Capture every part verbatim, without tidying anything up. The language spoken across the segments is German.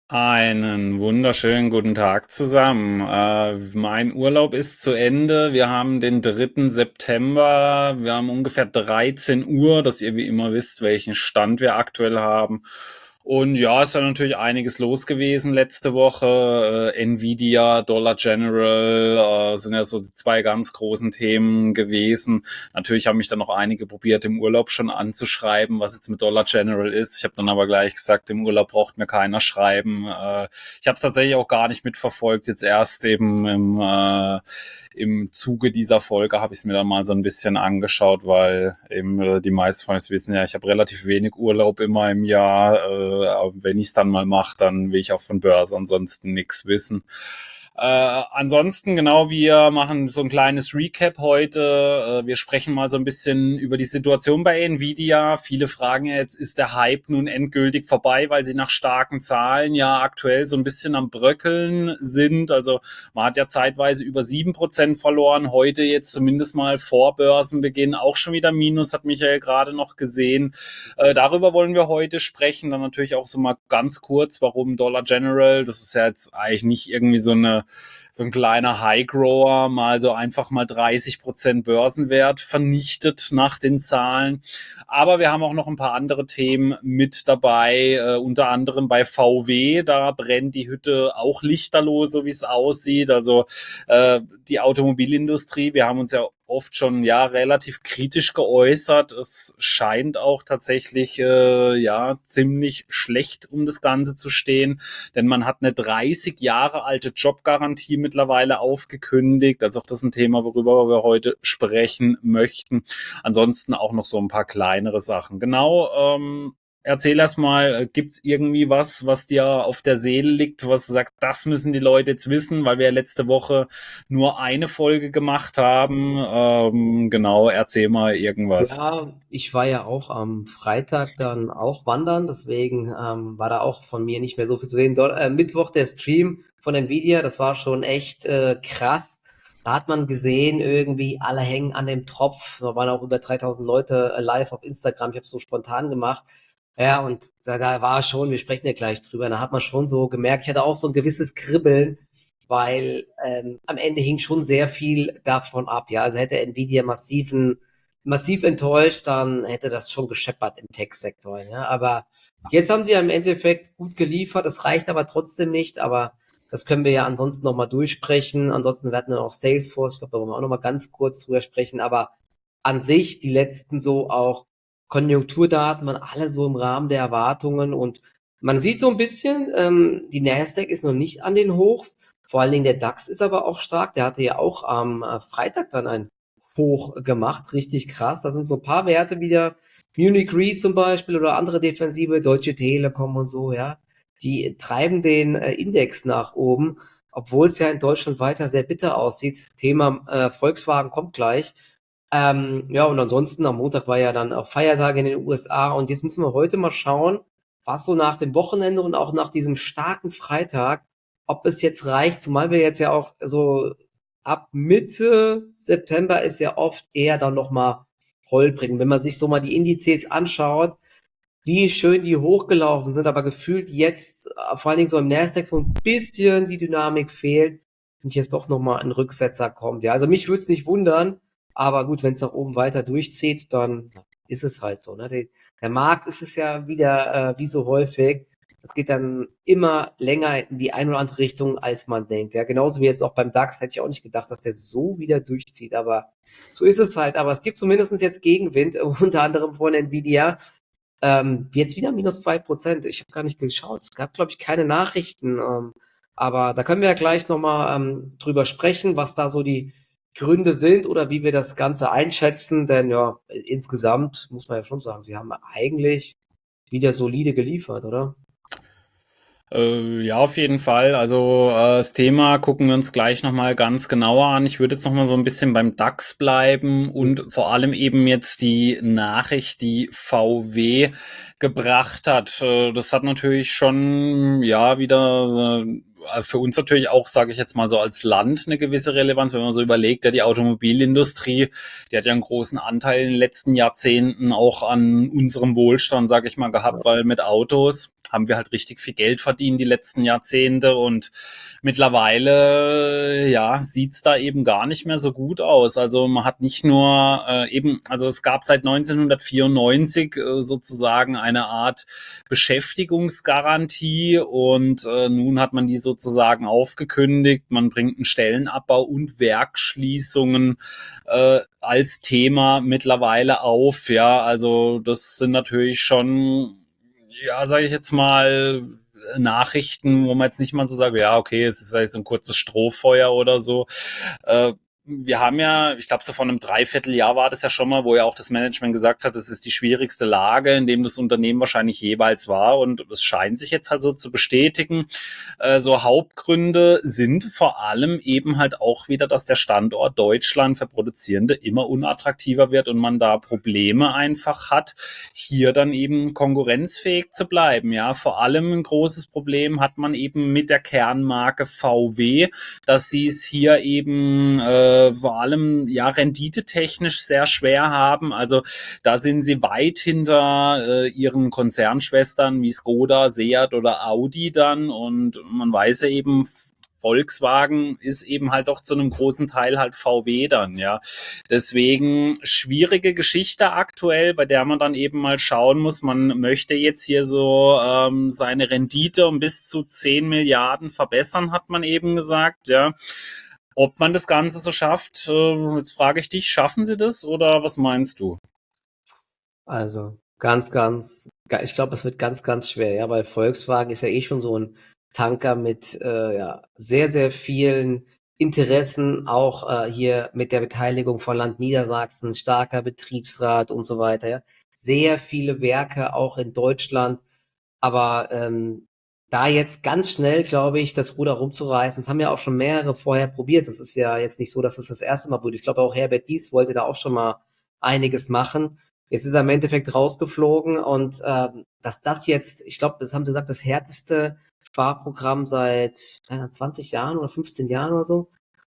Einen wunderschönen guten Tag zusammen. Äh, mein Urlaub ist zu Ende. Wir haben den dritten September. Wir haben ungefähr dreizehn Uhr, dass ihr wie immer wisst, welchen Stand wir aktuell haben. Und ja, ist ja natürlich einiges los gewesen letzte Woche. Äh, Nvidia, Dollar General, äh, sind ja so die zwei ganz großen Themen gewesen. Natürlich haben mich dann noch einige probiert, im Urlaub schon anzuschreiben, was jetzt mit Dollar General ist. Ich habe dann aber gleich gesagt, im Urlaub braucht mir keiner schreiben. Äh, ich habe es tatsächlich auch gar nicht mitverfolgt. Jetzt erst eben im, äh, im Zuge dieser Folge habe ich es mir dann mal so ein bisschen angeschaut, weil eben äh, die meisten von euch wissen ja, ich habe relativ wenig Urlaub immer im Jahr. Äh, aber wenn ich es dann mal mache, dann will ich auch von Börse ansonsten nichts wissen. Äh, ansonsten, genau, wir machen so ein kleines Recap heute. Äh, wir sprechen mal so ein bisschen über die Situation bei Nvidia. Viele fragen ja jetzt, ist der Hype nun endgültig vorbei, weil sie nach starken Zahlen ja aktuell so ein bisschen am Bröckeln sind. Also man hat ja zeitweise über sieben Prozent verloren. Heute jetzt zumindest mal vor Börsenbeginn auch schon wieder Minus, hat Michael gerade noch gesehen. Äh, darüber wollen wir heute sprechen. Dann natürlich auch so mal ganz kurz, warum Dollar General, das ist ja jetzt eigentlich nicht irgendwie so eine so ein kleiner High-Grower mal so einfach mal dreißig Prozent Börsenwert vernichtet nach den Zahlen. Aber wir haben auch noch ein paar andere Themen mit dabei, äh, unter anderem bei V W, da brennt die Hütte auch lichterloh, so wie es aussieht. Also äh, die Automobilindustrie, wir haben uns ja oft schon ja relativ kritisch geäußert. Es scheint auch tatsächlich äh, ja ziemlich schlecht um das Ganze zu stehen, denn man hat eine dreißig Jahre alte Jobgarantie mittlerweile aufgekündigt. Also auch das ist ein Thema, worüber wir heute sprechen möchten. Ansonsten auch noch so ein paar kleinere Sachen. Genau, ähm, erzähl erst mal, gibt's irgendwie was, was dir auf der Seele liegt, was du sagst, das müssen die Leute jetzt wissen, weil wir ja letzte Woche nur eine Folge gemacht haben. Ähm, genau, erzähl mal irgendwas. Ja, ich war ja auch am Freitag dann auch wandern, deswegen ähm, war da auch von mir nicht mehr so viel zu sehen. Dort, äh, Mittwoch der Stream von Nvidia, das war schon echt äh, krass. Da hat man gesehen, irgendwie alle hängen an dem Tropf. Da waren auch über dreitausend Leute äh, live auf Instagram. Ich habe es so spontan gemacht. Ja, und da, da war schon, wir sprechen ja gleich drüber, da hat man schon so gemerkt, ich hatte auch so ein gewisses Kribbeln, weil ähm, am Ende hing schon sehr viel davon ab. Ja, also hätte Nvidia massiven massiv enttäuscht, dann hätte das schon gescheppert im Tech-Sektor. Ja? Aber jetzt haben sie ja im Endeffekt gut geliefert. Es reicht aber trotzdem nicht. Aber das können wir ja ansonsten nochmal durchsprechen. Ansonsten werden wir auch Salesforce. Ich glaube, da wollen wir auch nochmal ganz kurz drüber sprechen. Aber an sich, die letzten so auch Konjunkturdaten waren alle so im Rahmen der Erwartungen. Und man sieht so ein bisschen, ähm, die Nasdaq ist noch nicht an den Hochs. Vor allen Dingen der DAX ist aber auch stark. Der hatte ja auch am äh, Freitag dann ein hoch gemacht, richtig krass. Da sind so ein paar Werte wieder, Munich Re zum Beispiel oder andere Defensive, Deutsche Telekom und so, ja. Die treiben den äh, Index nach oben, obwohl es ja in Deutschland weiter sehr bitter aussieht. Thema äh, Volkswagen kommt gleich. Ähm, ja, und ansonsten am Montag war ja dann auch Feiertag in den U S A und jetzt müssen wir heute mal schauen, was so nach dem Wochenende und auch nach diesem starken Freitag, ob es jetzt reicht, zumal wir jetzt ja auch so ab Mitte September ist ja oft eher dann nochmal holprig. Wenn man sich so mal die Indizes anschaut, wie schön die hochgelaufen sind, aber gefühlt jetzt, äh, vor allen Dingen so im Nasdaq, so ein bisschen die Dynamik fehlt und jetzt doch nochmal ein Rücksetzer kommt. Ja, also mich würde es nicht wundern, aber gut, wenn es nach oben weiter durchzieht, dann ist es halt so. Ne? Der, der Markt ist es ja wieder äh, wie so häufig. Das geht dann immer länger in die eine oder andere Richtung, als man denkt. Ja, genauso wie jetzt auch beim DAX hätte ich auch nicht gedacht, dass der so wieder durchzieht. Aber so ist es halt. Aber es gibt zumindest jetzt Gegenwind, unter anderem von Nvidia. Ähm, jetzt wieder minus zwei Prozent. Ich habe gar nicht geschaut. Es gab, glaube ich, keine Nachrichten. Ähm, aber da können wir ja gleich nochmal ähm, drüber sprechen, was da so die Gründe sind oder wie wir das Ganze einschätzen. Denn ja, insgesamt muss man ja schon sagen, sie haben eigentlich wieder solide geliefert, oder? Äh, ja, auf jeden Fall. Also äh, das Thema gucken wir uns gleich nochmal ganz genauer an. Ich würde jetzt nochmal so ein bisschen beim DAX bleiben Mhm. und vor allem eben jetzt die Nachricht, die V W gebracht hat. Äh, das hat natürlich schon ja wieder für uns natürlich auch, sage ich jetzt mal so, als Land eine gewisse Relevanz, wenn man so überlegt, ja, die Automobilindustrie, die hat ja einen großen Anteil in den letzten Jahrzehnten auch an unserem Wohlstand, sage ich mal, gehabt, weil mit Autos haben wir halt richtig viel Geld verdient die letzten Jahrzehnte und mittlerweile, ja, sieht's da eben gar nicht mehr so gut aus. Also man hat nicht nur äh, eben, also es gab seit neunzehnhundertvierundneunzig äh, sozusagen eine Art Beschäftigungsgarantie und äh, nun hat man die sozusagen aufgekündigt. Man bringt einen Stellenabbau und Werksschließungen äh, als Thema mittlerweile auf. Ja, also das sind natürlich schon, ja, sage ich jetzt mal, Nachrichten, wo man jetzt nicht mal so sagt, ja, okay, es ist vielleicht so ein kurzes Strohfeuer oder so. Äh, wir haben ja, ich glaube, so vor einem Dreivierteljahr war das ja schon mal, wo ja auch das Management gesagt hat, das ist die schwierigste Lage, in dem das Unternehmen wahrscheinlich jeweils war. Und es scheint sich jetzt halt so zu bestätigen. Äh, so Hauptgründe sind vor allem eben halt auch wieder, dass der Standort Deutschland für Produzierende immer unattraktiver wird und man da Probleme einfach hat, hier dann eben konkurrenzfähig zu bleiben. Ja, vor allem ein großes Problem hat man eben mit der Kernmarke V W, dass sie es hier eben äh, vor allem ja renditetechnisch sehr schwer haben. Also da sind sie weit hinter äh, ihren Konzernschwestern wie Skoda, Seat oder Audi dann und man weiß ja eben, Volkswagen ist eben halt doch zu einem großen Teil halt V W dann, ja. Deswegen schwierige Geschichte aktuell, bei der man dann eben mal schauen muss, man möchte jetzt hier so ähm, seine Rendite um bis zu zehn Milliarden verbessern, hat man eben gesagt, ja. Ob man das Ganze so schafft, äh, jetzt frage ich dich, schaffen sie das oder was meinst du? Also ganz, ganz, ga- ich glaube, es wird ganz, ganz schwer, ja, weil Volkswagen ist ja eh schon so ein Tanker mit äh, ja, sehr, sehr vielen Interessen, auch äh, hier mit der Beteiligung von Land Niedersachsen, starker Betriebsrat und so weiter, ja. Sehr viele Werke auch in Deutschland, aber ähm, da jetzt ganz schnell, glaube ich, das Ruder rumzureißen, das haben ja auch schon mehrere vorher probiert. Das ist ja jetzt nicht so, dass es das erste Mal wurde. Ich glaube, auch Herbert Dies wollte da auch schon mal einiges machen. Jetzt ist er im Endeffekt rausgeflogen und ähm, dass das jetzt, ich glaube, das haben sie gesagt, das härteste Sparprogramm seit äh, zwanzig Jahren oder fünfzehn Jahren oder so.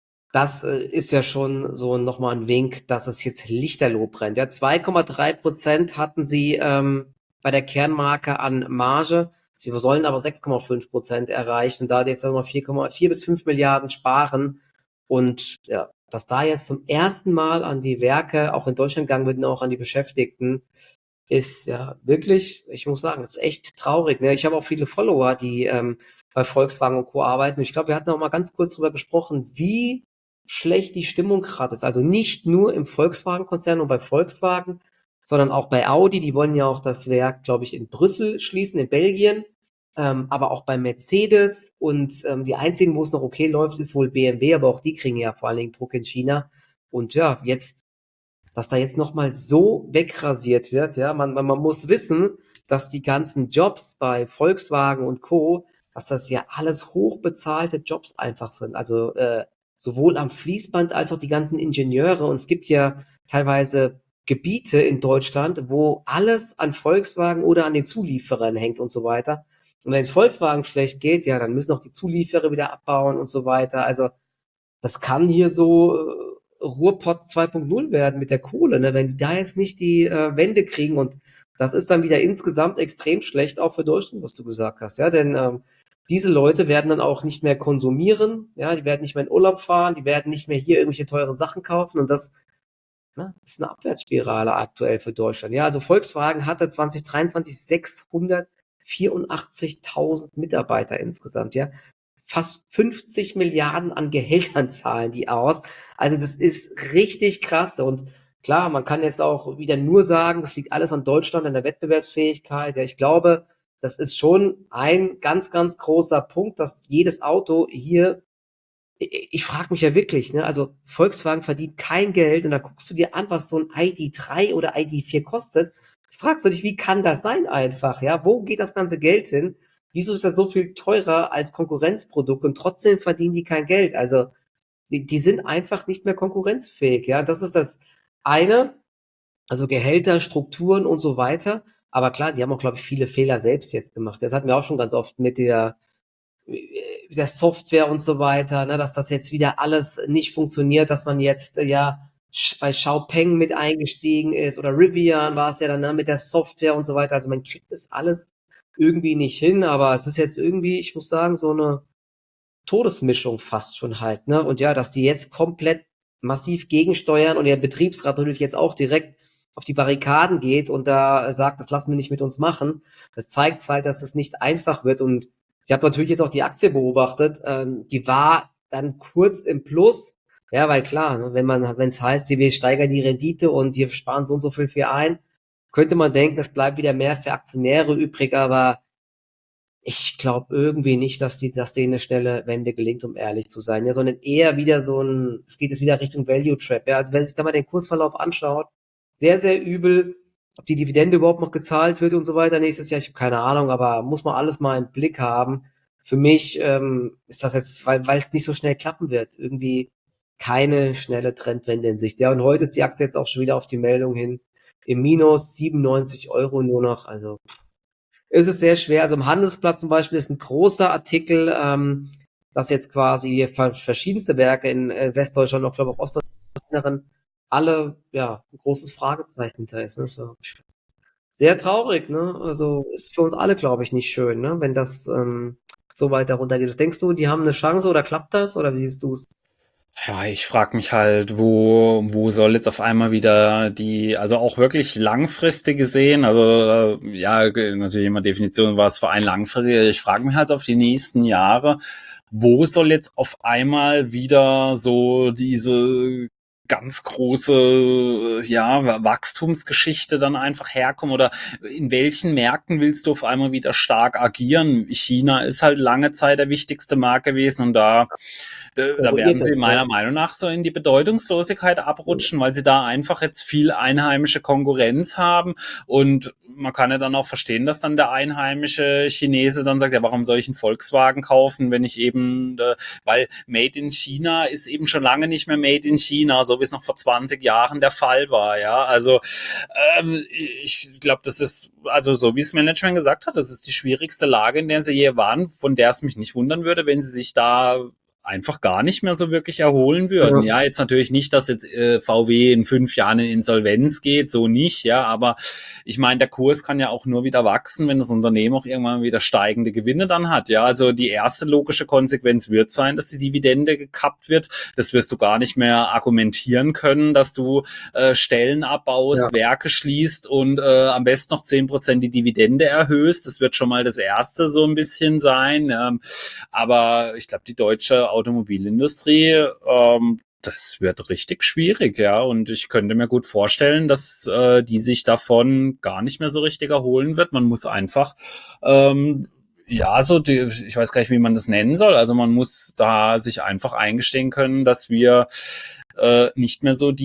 Das äh, ist ja schon so nochmal ein Wink, dass es jetzt lichterloh brennt. Ja, zwei Komma drei Prozent hatten sie ähm, bei der Kernmarke an Marge. Sie sollen aber sechs Komma fünf Prozent erreichen. Da jetzt nochmal vier Komma vier bis fünf Milliarden sparen. Und ja, dass da jetzt zum ersten Mal an die Werke auch in Deutschland gegangen wird und auch an die Beschäftigten, ist ja wirklich, ich muss sagen, ist echt traurig. Ne? Ich habe auch viele Follower, die ähm, bei Volkswagen und Co. arbeiten. Und ich glaube, wir hatten auch mal ganz kurz drüber gesprochen, wie schlecht die Stimmung gerade ist. Also nicht nur im Volkswagen-Konzern und bei Volkswagen, sondern auch bei Audi. Die wollen ja auch das Werk, glaube ich, in Brüssel schließen, in Belgien. Ähm, aber auch bei Mercedes. Und ähm, die einzigen, wo es noch okay läuft, ist wohl B M W. Aber auch die kriegen ja vor allen Dingen Druck in China. Und ja, jetzt dass da jetzt nochmal so wegrasiert wird, ja, man, man, man muss wissen, dass die ganzen Jobs bei Volkswagen und Co., dass das ja alles hochbezahlte Jobs einfach sind. Also äh, sowohl am Fließband als auch die ganzen Ingenieure. Und es gibt ja teilweise Gebiete in Deutschland, wo alles an Volkswagen oder an den Zulieferern hängt und so weiter. Und wenn es Volkswagen schlecht geht, ja, dann müssen auch die Zulieferer wieder abbauen und so weiter. Also das kann hier so äh, Ruhrpott zwei Punkt null werden mit der Kohle, ne? Wenn die da jetzt nicht die äh, Wende kriegen und das ist dann wieder insgesamt extrem schlecht, auch für Deutschland, was du gesagt hast, ja, denn ähm, diese Leute werden dann auch nicht mehr konsumieren, ja, die werden nicht mehr in Urlaub fahren, die werden nicht mehr hier irgendwelche teuren Sachen kaufen und das, ne, ist eine Abwärtsspirale aktuell für Deutschland. Ja, also Volkswagen hatte zwanzig dreiundzwanzig sechshundertvierundachtzigtausend Mitarbeiter insgesamt, ja fast fünfzig Milliarden an Gehältern zahlen die aus. Also das ist richtig krass. Und klar, man kann jetzt auch wieder nur sagen, das liegt alles an Deutschland, an der Wettbewerbsfähigkeit. Ja, ich glaube, das ist schon ein ganz, ganz großer Punkt, dass jedes Auto hier, ich, ich frage mich ja wirklich, ne, also Volkswagen verdient kein Geld und da guckst du dir an, was so ein I D drei oder I D vier kostet. Fragst du dich, wie kann das sein einfach, ja? Wo geht das ganze Geld hin? Wieso ist das so viel teurer als Konkurrenzprodukt und trotzdem verdienen die kein Geld? Also, die, die sind einfach nicht mehr konkurrenzfähig, ja. Das ist das eine. Also Gehälter, Strukturen und so weiter. Aber klar, die haben auch, glaube ich, viele Fehler selbst jetzt gemacht. Das hatten wir auch schon ganz oft mit der der Software und so weiter, ne, dass das jetzt wieder alles nicht funktioniert, dass man jetzt äh, ja bei Xiaopeng mit eingestiegen ist oder Rivian war es ja dann, ne, mit der Software und so weiter. Also man kriegt das alles irgendwie nicht hin, aber es ist jetzt irgendwie, ich muss sagen, so eine Todesmischung fast schon halt, ne? Und ja, dass die jetzt komplett massiv gegensteuern und der Betriebsrat natürlich jetzt auch direkt auf die Barrikaden geht und da sagt, das lassen wir nicht mit uns machen. Das zeigt halt, dass es nicht einfach wird. Und ich habe natürlich jetzt auch die Aktie beobachtet. Ähm, die war dann kurz im Plus. Ja, weil klar, ne, wenn man, wenn es heißt, wir steigern die Rendite und wir sparen so und so viel für ein, könnte man denken, es bleibt wieder mehr für Aktionäre übrig, aber ich glaube irgendwie nicht, dass die, dass denen eine schnelle Wende gelingt, um ehrlich zu sein, ja, sondern eher wieder so ein, es geht jetzt wieder Richtung Value Trap, ja, also wenn sich da mal den Kursverlauf anschaut, sehr, sehr übel, ob die Dividende überhaupt noch gezahlt wird und so weiter nächstes Jahr, ich habe keine Ahnung, aber muss man alles mal im Blick haben. Für mich ähm, ist das jetzt, weil weil es nicht so schnell klappen wird, irgendwie keine schnelle Trendwende in Sicht. Ja, und heute ist die Aktie jetzt auch schon wieder auf die Meldung hin im Minus, siebenundneunzig Euro nur noch, also ist es sehr schwer. Also im Handelsblatt zum Beispiel ist ein großer Artikel, ähm, dass jetzt quasi verschiedenste Werke in äh, Westdeutschland, auch glaube ich auch Ostdeutschland, alle, ja, ein großes Fragezeichen hinter ist. Ne? So. Sehr traurig, ne? Also ist für uns alle, glaube ich, nicht schön, ne? Wenn das ähm, so weiter runtergeht. Denkst du, die haben eine Chance oder klappt das? Oder wie siehst du es? Ja, ich frage mich halt, wo, wo soll jetzt auf einmal wieder die, also auch wirklich langfristig gesehen, also äh, ja, ge- natürlich immer Definition, was für ein langfristig, ich frage mich halt auf die nächsten Jahre, wo soll jetzt auf einmal wieder so diese ganz große, ja, Wachstumsgeschichte dann einfach herkommen oder in welchen Märkten willst du auf einmal wieder stark agieren? China ist halt lange Zeit der wichtigste Markt gewesen und da da, da werden Eruiert sie es, ja. meiner Meinung nach so in die Bedeutungslosigkeit abrutschen, weil sie da einfach jetzt viel einheimische Konkurrenz haben und man kann ja dann auch verstehen, dass dann der einheimische Chinese dann sagt, ja, warum soll ich einen Volkswagen kaufen, wenn ich eben, äh, weil Made in China ist eben schon lange nicht mehr Made in China, so wie es noch vor zwanzig Jahren der Fall war, ja, also ähm, ich glaube, das ist, also so wie es Management gesagt hat, das ist die schwierigste Lage, in der sie je waren, von der es mich nicht wundern würde, wenn sie sich da einfach gar nicht mehr so wirklich erholen würden. Ja. Ja, jetzt natürlich nicht, dass jetzt äh, V W in fünf Jahren in Insolvenz geht, so nicht, ja, aber ich meine, der Kurs kann ja auch nur wieder wachsen, wenn das Unternehmen auch irgendwann wieder steigende Gewinne dann hat, ja, also die erste logische Konsequenz wird sein, dass die Dividende gekappt wird, das wirst du gar nicht mehr argumentieren können, dass du äh, Stellen abbaust, Ja. Werke schließt und äh, am besten noch zehn Prozent die Dividende erhöhst, das wird schon mal das erste so ein bisschen sein, ähm, aber ich glaube, die deutsche Automobilindustrie, ähm, das wird richtig schwierig, ja. Und ich könnte mir gut vorstellen, dass äh, die sich davon gar nicht mehr so richtig erholen wird. Man muss einfach, ähm, ja, so, die, ich weiß gar nicht, wie man das nennen soll. Also man muss da sich einfach eingestehen können, dass wir äh, nicht mehr so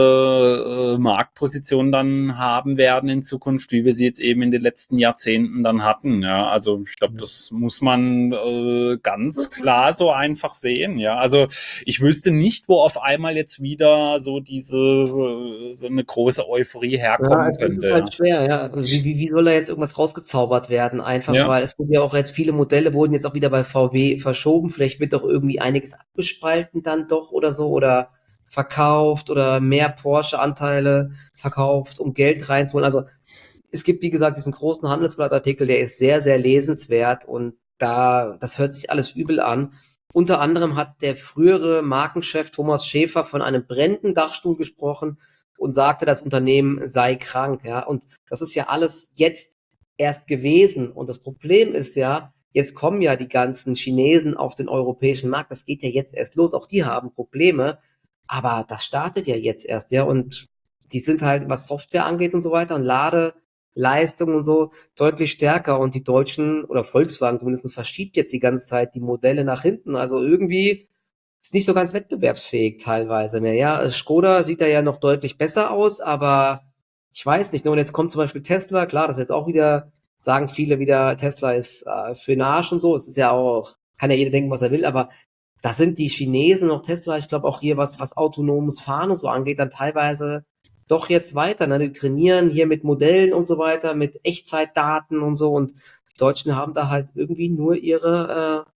diese äh, Marktposition dann haben werden in Zukunft, wie wir sie jetzt eben in den letzten Jahrzehnten dann hatten. Ja, also ich glaube, das muss man äh, ganz klar so einfach sehen. Ja, also ich wüsste nicht, wo auf einmal jetzt wieder so diese so, so eine große Euphorie Ja, herkommen es ist könnte. Ja. halt schwer, ja. Also wie, wie, wie soll da jetzt irgendwas rausgezaubert werden? Einfach, Ja. weil es wurden ja auch jetzt viele Modelle wurden jetzt auch wieder bei V W verschoben. Vielleicht wird doch irgendwie einiges abgespalten dann doch oder so oder verkauft oder mehr Porsche-Anteile verkauft, um Geld reinzuholen. Also es gibt, wie gesagt, diesen großen Handelsblattartikel, der ist sehr, sehr lesenswert und da, das hört sich alles übel an. Unter anderem hat der frühere Markenchef Thomas Schäfer von einem brennenden Dachstuhl gesprochen und sagte, das Unternehmen sei krank, ja. Und das ist ja alles jetzt erst gewesen. Und das Problem ist ja, jetzt kommen ja die ganzen Chinesen auf den europäischen Markt. Das geht ja jetzt erst los. Auch die haben Probleme. Aber das startet ja jetzt erst, ja. Und die sind halt, was Software angeht und so weiter und Ladeleistung und so, deutlich stärker. Und die Deutschen oder Volkswagen zumindest verschiebt jetzt die ganze Zeit die Modelle nach hinten. Also irgendwie ist nicht so ganz wettbewerbsfähig teilweise mehr. Ja, Skoda sieht da ja noch deutlich besser aus, aber ich weiß nicht. Ne? Und jetzt kommt zum Beispiel Tesla, klar, das ist jetzt auch wieder, sagen viele wieder, Tesla ist äh, für den Arsch und so. Es ist ja auch, kann ja jeder denken, was er will, aber da sind die Chinesen noch Tesla, ich glaube auch hier, was, was autonomes Fahren und so angeht, dann teilweise doch jetzt weiter. Ne? Die trainieren hier mit Modellen und so weiter, mit Echtzeitdaten und so. Und die Deutschen haben da halt irgendwie nur ihre, äh,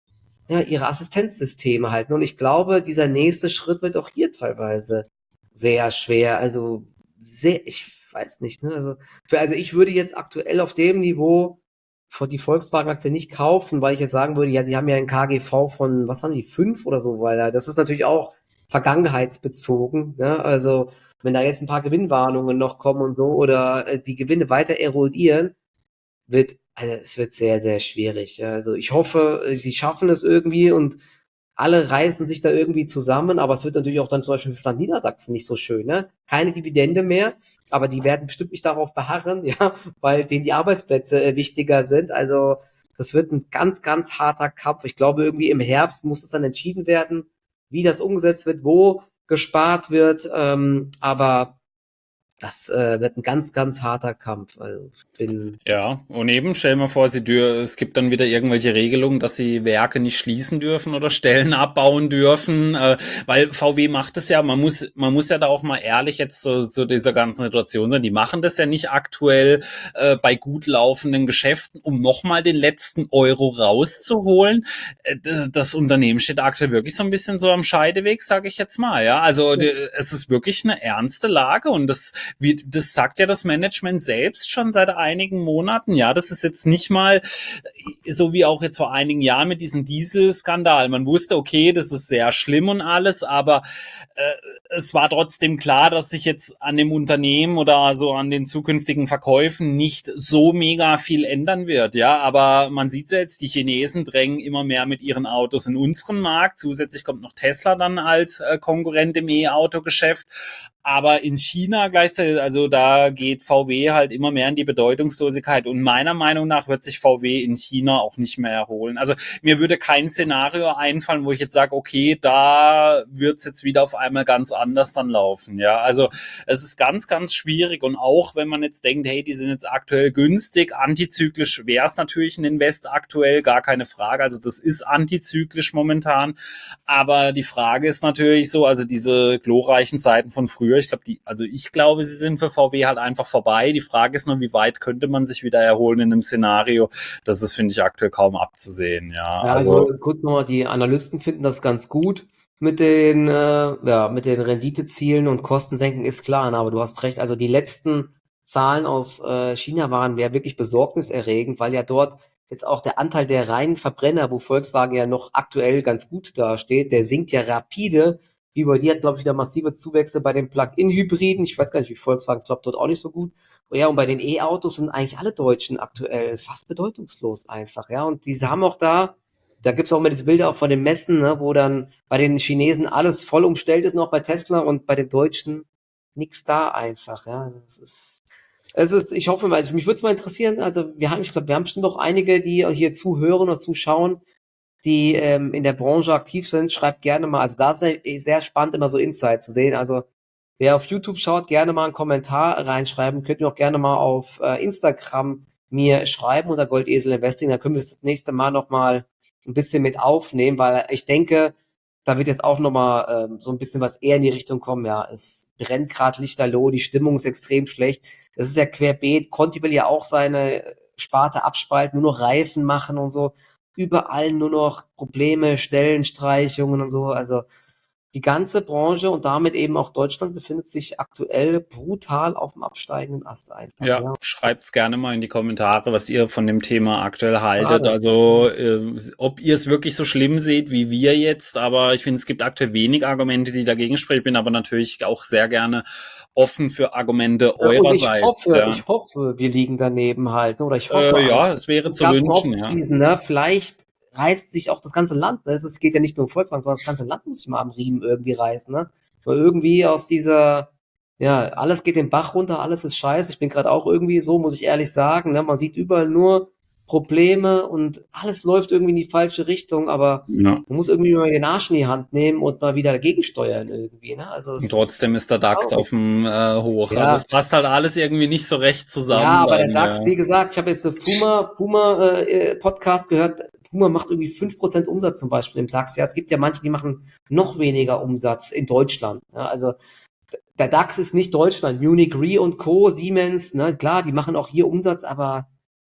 ja, ihre Assistenzsysteme halten. Und ich glaube, dieser nächste Schritt wird auch hier teilweise sehr schwer. Also sehr, ich weiß nicht, ne? Also, für, also ich würde jetzt aktuell auf dem Niveau von die Volkswagen-Aktie nicht kaufen, weil ich jetzt sagen würde, ja, sie haben ja ein K G V von, was haben die, fünf oder so, weil da- das ist natürlich auch vergangenheitsbezogen, ne? Also wenn da jetzt ein paar Gewinnwarnungen noch kommen und so oder äh, die Gewinne weiter erodieren, wird, also es wird sehr, sehr schwierig. Ja. Also ich hoffe, äh, sie schaffen es irgendwie und alle reißen sich da irgendwie zusammen, aber es wird natürlich auch dann zum Beispiel fürs Land Niedersachsen nicht so schön, ne? Keine Dividende mehr, aber die werden bestimmt nicht darauf beharren, ja, weil denen die Arbeitsplätze äh, wichtiger sind. Also das wird ein ganz, ganz harter Kampf. Ich glaube, irgendwie im Herbst muss es dann entschieden werden, wie das umgesetzt wird, wo gespart wird. Ähm, aber das äh, wird ein ganz, ganz harter Kampf. Also ich bin Ja, und eben, stell mal vor, sie dür es gibt dann wieder irgendwelche Regelungen, dass sie Werke nicht schließen dürfen oder Stellen abbauen dürfen, äh, weil V W macht es ja, man muss, man muss ja da auch mal ehrlich jetzt zu, zu dieser ganzen Situation sein, die machen das ja nicht aktuell äh, bei gut laufenden Geschäften, um nochmal den letzten Euro rauszuholen. Äh, das Unternehmen steht aktuell wirklich so ein bisschen so am Scheideweg, sage ich jetzt mal, ja, also die, es ist wirklich eine ernste Lage und das, wie, das sagt ja das Management selbst schon seit einigen Monaten. Monaten. Ja, das ist jetzt nicht mal so wie auch jetzt vor einigen Jahren mit diesem Dieselskandal. Man wusste, okay, das ist sehr schlimm und alles, aber äh, es war trotzdem klar, dass sich jetzt an dem Unternehmen oder so an den zukünftigen Verkäufen nicht so mega viel ändern wird. Ja, aber man sieht ja jetzt, die Chinesen drängen immer mehr mit ihren Autos in unseren Markt. Zusätzlich kommt noch Tesla dann als äh, Konkurrent im E-Auto-Geschäft. Aber in China gleichzeitig, also da geht V W halt immer mehr in die Bedeutungslosigkeit. Und meiner Meinung nach wird sich V W in China auch nicht mehr erholen. Also mir würde kein Szenario einfallen, wo ich jetzt sage, okay, da wird's jetzt wieder auf einmal ganz anders dann laufen. Ja, also es ist ganz, ganz schwierig. Und auch wenn man jetzt denkt, hey, die sind jetzt aktuell günstig, antizyklisch wäre es natürlich ein Invest aktuell, gar keine Frage. Also das ist antizyklisch momentan. Aber die Frage ist natürlich so, also diese glorreichen Zeiten von früher, ich glaube, die, also ich glaube, sie sind für V W halt einfach vorbei. Die Frage ist nur, wie weit könnte man sich wieder erholen in einem Szenario? Das ist, finde ich, aktuell kaum abzusehen. Ja, Ja, also also kurz nochmal, die Analysten finden das ganz gut mit den, äh, ja, mit den Renditezielen und Kostensenken ist klar, ne, aber du hast recht, also die letzten Zahlen aus äh, China waren ja wirklich besorgniserregend, weil ja dort jetzt auch der Anteil der reinen Verbrenner, wo Volkswagen ja noch aktuell ganz gut dasteht, der sinkt ja rapide. Wie bei dir hat, glaube ich, wieder massive Zuwächse bei den Plug-in-Hybriden. Ich weiß gar nicht, wie Volkswagen klappt dort auch nicht so gut. Ja, und bei den E-Autos sind eigentlich alle Deutschen aktuell fast bedeutungslos einfach, ja. Und diese haben auch da da gibt's auch immer diese Bilder auch von den Messen, ne, wo dann bei den Chinesen alles voll umstellt ist noch bei Tesla und bei den Deutschen nix da einfach, ja. Also es ist, es ist, ich hoffe mal, also mich würde es mal interessieren, also wir haben, ich glaube, wir haben bestimmt auch einige, die hier zuhören oder zuschauen, die ähm, in der Branche aktiv sind. Schreibt gerne mal, also da ist sehr, sehr spannend, immer so Insights zu sehen. Also wer auf YouTube schaut, gerne mal einen Kommentar reinschreiben. Könnt ihr auch gerne mal auf äh, Instagram mir schreiben unter Goldesel Investing. Da können wir das nächste Mal noch mal ein bisschen mit aufnehmen, weil ich denke, da wird jetzt auch noch mal ähm, so ein bisschen was eher in die Richtung kommen. Ja, es brennt gerade lichterloh, die Stimmung ist extrem schlecht. Das ist ja querbeet. Conti will ja auch seine Sparte abspalten, nur noch Reifen machen und so. Überall nur noch Probleme, Stellenstreichungen und so. Also die ganze Branche und damit eben auch Deutschland befindet sich aktuell brutal auf dem absteigenden Ast einfach, ja, ja. schreibt's gerne mal in die Kommentare, was ihr von dem Thema aktuell haltet. Schade. Also äh, ob ihr es wirklich so schlimm seht wie wir jetzt, aber ich finde, es gibt aktuell wenig Argumente, die dagegen sprechen. Ich bin aber natürlich auch sehr gerne offen für Argumente Ja, und ich eurerseits. hoffe, Ja, ich hoffe, wir liegen daneben halt, ne? Oder ich hoffe, äh, also, ja, es wäre das zu Ganze wünschen. Ja. aufzuschließen, ne? Vielleicht reißt sich auch das ganze Land, ne? Es ist- geht ja nicht nur um Volkswagen, sondern das ganze Land muss sich mal am Riemen irgendwie reißen, ne? Weil irgendwie aus dieser, ja, alles geht den Bach runter, alles ist scheiße. Ich bin gerade auch irgendwie so, muss ich ehrlich sagen, ne? Man sieht überall nur Probleme und alles läuft irgendwie in die falsche Richtung, aber Ja. man muss irgendwie mal den Arsch in die Hand nehmen und mal wieder dagegen steuern irgendwie, ne? Also Und es trotzdem ist ist der DAX traurig. auf dem äh, Hoch. Also es Ja, passt halt alles irgendwie nicht so recht ja, zusammen aber der dann, DAX, ja. wie gesagt, ich habe jetzt so Puma, Puma äh, äh, Podcast gehört. Puma macht irgendwie fünf Prozent Umsatz zum Beispiel im DAX. Ja, es gibt ja manche, die machen noch weniger Umsatz in Deutschland. Ja, also der DAX ist nicht Deutschland. Munich Re und Co., Siemens, ne, klar, die machen auch hier Umsatz, aber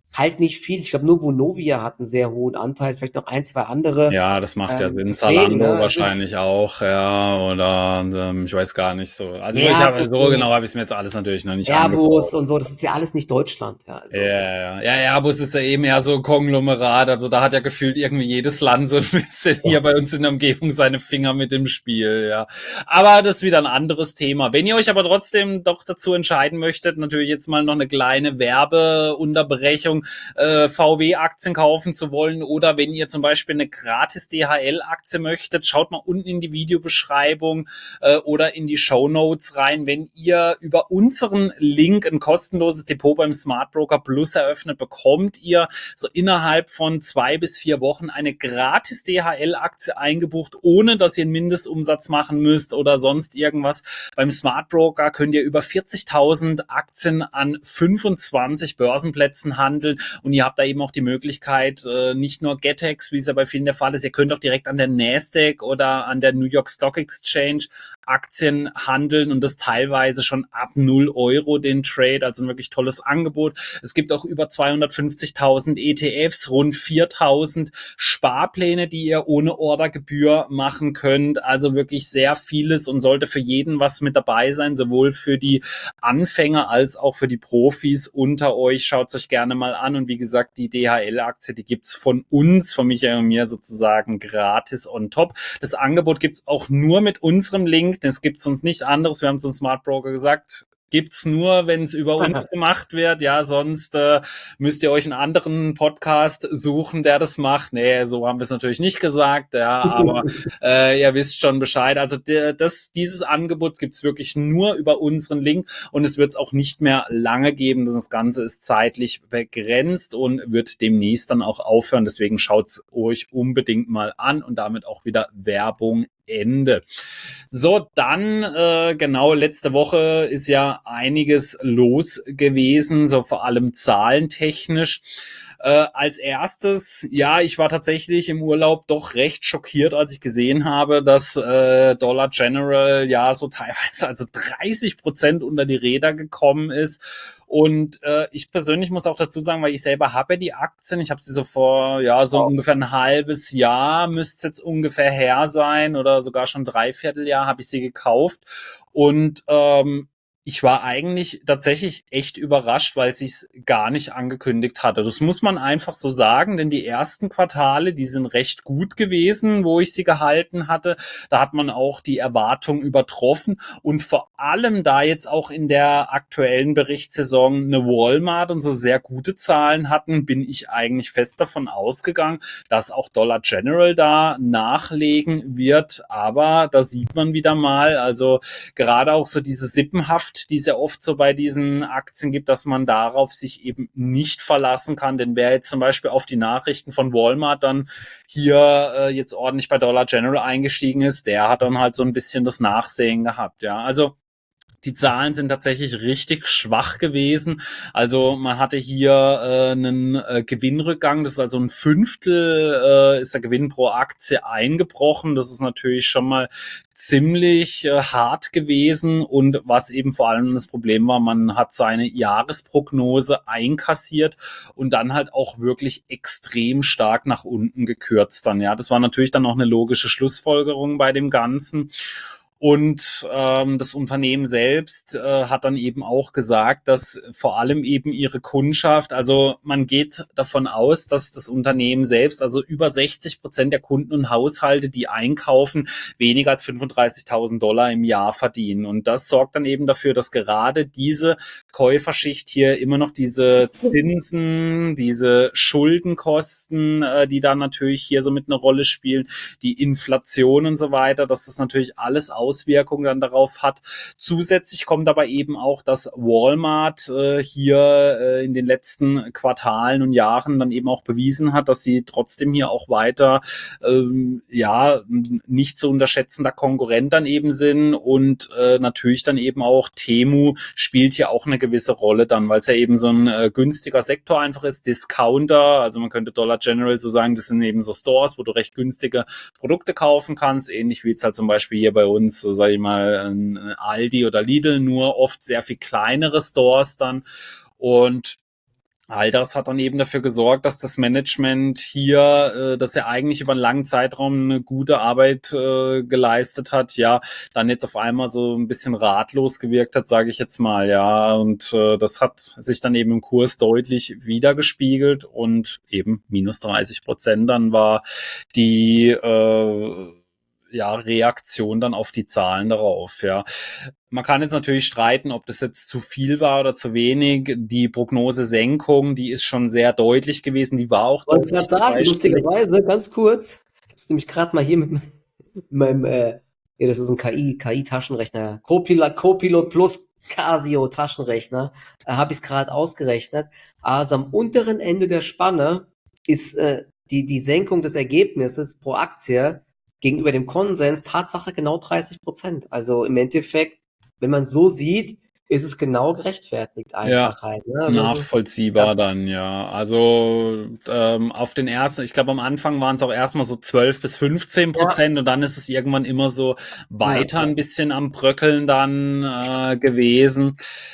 halt nicht viel. Ich glaube, nur Vonovia hat einen sehr hohen Anteil, vielleicht noch ein, zwei andere. Ja, das macht ja Ähm, Sinn. deswegen, Zalando ne, es ist, wahrscheinlich auch, ja, oder ähm, ich weiß gar nicht so. Also ich ja, habe gut, so genau so habe ich es mir jetzt alles natürlich noch nicht Airbus angeschaut. und so, das ist ja alles nicht Deutschland, ja, Ja, also. ja, ja, ja, Airbus ist ja eben eher so ein Konglomerat. Also da hat ja gefühlt irgendwie jedes Land so ein bisschen hier bei uns in der Umgebung seine Finger mit im Spiel, ja. Aber das ist wieder ein anderes Thema. Wenn ihr euch aber trotzdem doch dazu entscheiden möchtet, natürlich jetzt mal noch eine kleine Werbeunterbrechung, äh, V W-Aktien kaufen zu wollen oder wenn ihr zum Beispiel eine gratis D H L-Aktie möchtet, schaut mal unten in die Videobeschreibung äh, oder in die Shownotes rein. Wenn ihr über unseren Link ein kostenloses Depot beim Smart Broker Plus eröffnet, bekommt ihr so innerhalb von zwei bis vier Wochen eine gratis D H L-Aktie eingebucht, ohne dass ihr einen Mindestumsatz machen müsst oder sonst irgendwas. Beim Smart Broker könnt ihr über vierzigtausend Aktien an fünfundzwanzig Börsenplätzen handeln und ihr habt da eben auch die Möglichkeit, nicht nur Getex, wie es ja bei vielen der Fall ist, ihr könnt auch direkt an der Nasdaq oder an der New York Stock Exchange Aktien handeln und das teilweise schon ab null Euro den Trade, also ein wirklich tolles Angebot. Es gibt auch über zweihundertfünfzigtausend E T Fs, rund viertausend Sparpläne, die ihr ohne Ordergebühr machen könnt, also wirklich sehr vieles und sollte für jeden was mit dabei sein, sowohl für die Anfänger als auch für die Profis unter euch. Schaut es euch gerne mal an und wie gesagt, die D H L-Aktie, die gibt's von uns, von Michael und mir sozusagen gratis on top. Das Angebot gibt's auch nur mit unserem Link, das gibt's sonst nicht anderes. Wir haben zum Smart Broker gesagt, gibt's nur, wenn es über uns gemacht wird. Ja, sonst äh, müsst ihr euch einen anderen Podcast suchen, der das macht. Nee, so haben wir es natürlich nicht gesagt. Ja, aber äh, ihr wisst schon Bescheid. Also der, das, dieses Angebot gibt's wirklich nur über unseren Link und es wird es auch nicht mehr lange geben. Das Ganze ist zeitlich begrenzt und wird demnächst dann auch aufhören. Deswegen schaut's euch unbedingt mal an und damit auch wieder Werbung Ende. So, dann äh, genau, letzte Woche ist ja einiges los gewesen, so vor allem zahlentechnisch. Äh, als erstes, ja, ich war tatsächlich im Urlaub doch recht schockiert, als ich gesehen habe, dass äh, Dollar General ja so teilweise also dreißig Prozent unter die Räder gekommen ist. Und äh, ich persönlich muss auch dazu sagen, weil ich selber habe die Aktien, ich habe sie so vor, ja, so ungefähr ein halbes Jahr, müsste jetzt ungefähr her sein oder sogar schon dreiviertel Jahr habe ich sie gekauft. Und ähm, ich war eigentlich tatsächlich echt überrascht, weil sie es gar nicht angekündigt hatte. Das muss man einfach so sagen, denn die ersten Quartale, die sind recht gut gewesen, wo ich sie gehalten hatte. Da hat man auch die Erwartung übertroffen und vor allem da jetzt auch in der aktuellen Berichtssaison eine Walmart und so sehr gute Zahlen hatten, bin ich eigentlich fest davon ausgegangen, dass auch Dollar General da nachlegen wird. Aber da sieht man wieder mal, also gerade auch so diese Sippenhaft, die es ja oft so bei diesen Aktien gibt, dass man darauf sich eben nicht verlassen kann. Denn wer jetzt zum Beispiel auf die Nachrichten von Walmart dann hier äh, jetzt ordentlich bei Dollar General eingestiegen ist, der hat dann halt so ein bisschen das Nachsehen gehabt. Ja, also die Zahlen sind tatsächlich richtig schwach gewesen. Also man hatte hier äh, einen äh, Gewinnrückgang, das ist also ein Fünftel, äh, ist der Gewinn pro Aktie eingebrochen. Das ist natürlich schon mal ziemlich äh, hart gewesen und was eben vor allem das Problem war, man hat seine Jahresprognose einkassiert und dann halt auch wirklich extrem stark nach unten gekürzt dann. Ja, das war natürlich dann auch eine logische Schlussfolgerung bei dem Ganzen. Und ähm, das Unternehmen selbst äh, hat dann eben auch gesagt, dass vor allem eben ihre Kundschaft, also man geht davon aus, dass das Unternehmen selbst, also über sechzig Prozent der Kunden und Haushalte, die einkaufen, weniger als fünfunddreißigtausend Dollar im Jahr verdienen. Und das sorgt dann eben dafür, dass gerade diese Käuferschicht hier immer noch diese Zinsen, diese Schuldenkosten, äh, die da natürlich hier so mit einer Rolle spielen, die Inflation und so weiter, dass das natürlich alles Auswirkungen dann darauf hat. Zusätzlich kommt aber eben auch, dass Walmart äh, hier äh, in den letzten Quartalen und Jahren dann eben auch bewiesen hat, dass sie trotzdem hier auch weiter ähm, ja nicht zu unterschätzender Konkurrent dann eben sind und äh, natürlich dann eben auch Temu spielt hier auch eine gewisse Rolle dann, weil es ja eben so ein äh, günstiger Sektor einfach ist, Discounter, also man könnte Dollar General so sagen, das sind eben so Stores, wo du recht günstige Produkte kaufen kannst, ähnlich wie jetzt halt zum Beispiel hier bei uns, so sage ich mal, ein Aldi oder Lidl, nur oft sehr viel kleinere Stores dann und All das hat dann eben dafür gesorgt, dass das Management hier, äh, dass er eigentlich über einen langen Zeitraum eine gute Arbeit äh, geleistet hat, ja, dann jetzt auf einmal so ein bisschen ratlos gewirkt hat, sage ich jetzt mal, ja. Und äh, das hat sich dann eben im Kurs deutlich wiedergespiegelt und eben minus dreißig Prozent dann war die äh, ja, Reaktion dann auf die Zahlen darauf, ja. Man kann jetzt natürlich streiten, ob das jetzt zu viel war oder zu wenig. Die Prognosesenkung, die ist schon sehr deutlich gewesen. Die war auch Wollte ich gerade deutlich sagen, zweistellig. lustigerweise, ganz kurz. Ich habe nämlich gerade mal hier mit meinem, äh, ja, das ist ein K I, K I-Taschenrechner, Copilot, Copilot plus Casio Taschenrechner, äh, habe ich es gerade ausgerechnet. Also am unteren Ende der Spanne ist äh, die, die Senkung des Ergebnisses pro Aktie gegenüber dem Konsens Tatsache genau dreißig Prozent. Also im Endeffekt, wenn man so sieht, ist es genau gerechtfertigt Ja, einfach halt. Ne? Also es ist, nachvollziehbar ja, dann, ja. Also ähm, auf den ersten, ich glaube am Anfang waren es auch erstmal so zwölf bis fünfzehn ja, Prozent und dann ist es irgendwann immer so ja, weiter ja. ein bisschen am Bröckeln dann äh, gewesen.